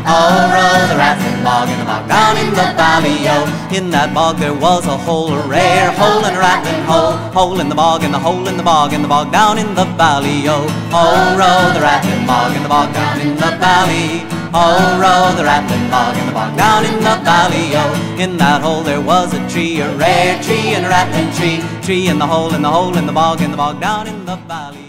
Oh, row the rattling bog in the bog down in the valley, oh. In that bog there was a hole, a rare hole and a rattling hole. Hole in the bog and the hole in the bog and the bog down in the valley, oh. Oh, row the rattling bog in the bog down in the valley. Oh, row the rattling bog in the bog down in the valley, oh. In that hole there was a tree, a rare tree and a rattling tree. Tree in the hole in the hole in the bog down in the valley.